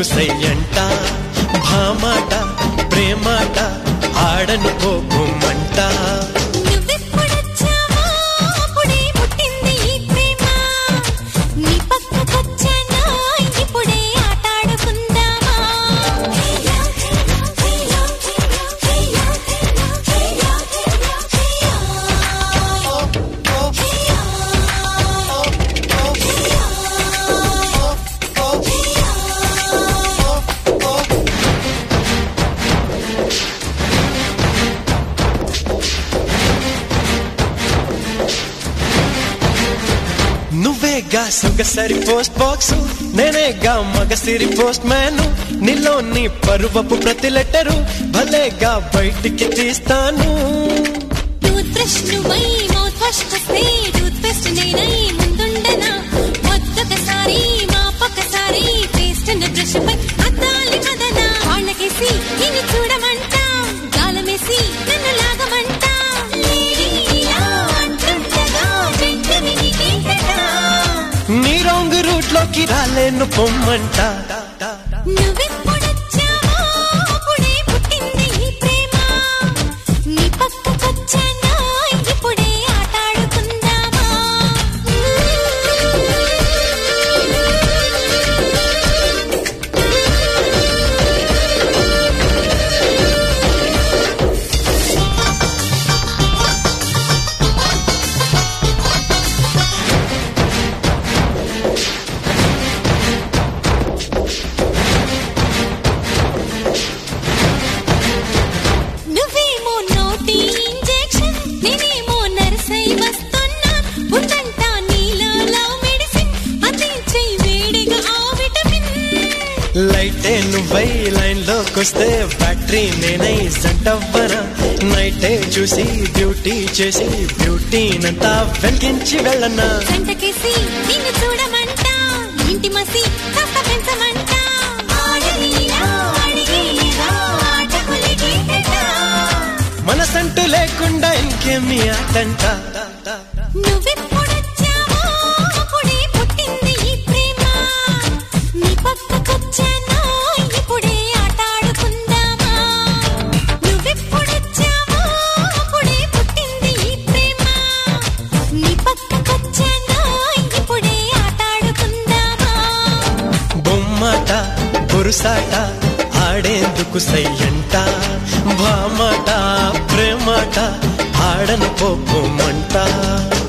ఆడేందుకు సయ్యంట భామాట ప్రేమాట ఆడను కోపమంట నువ్వేగా సొగసరి post box నేనేగా మగసిరి post man నీలోని పరువపు ప్రతి లెటరు భలేగా బయటికి తీస్తాను టూత్ బ్రష్ నువ్వై మౌత్ వాష్ వస్తే టూత్ పేస్ట్ నేనై ముందుండనా ఒక్కసారి మా పక్కసారి పేస్ట్ ని బ్రష్ పై అద్దాలి మదన వాళ్ళకేసి నిన్ను చూడమంట గాలమేసి నన్ను లాగమంట నీ రాంగ్ రూట్ లోకి రాలేను పొమ్మంట లైటే నువ్వై లైన్ లోకొస్తే బ్యాటరీ నేనై జంటవ్వనా నైటే చూసి డ్యూటీ చేసి బ్యూటీనంతా వెలిగించి వెళ్ళనా గంటకేసి నిన్ను చూడమంట ఇంటి మసి కాస్త పెంచమంట మనసంటూ లేకుండా ఇంకేమి ఆటంట బొమ్మాట బురుసాట ఆడేందుకు సయ్యంట భామాట ప్రేమాట ఆడను కోపమంట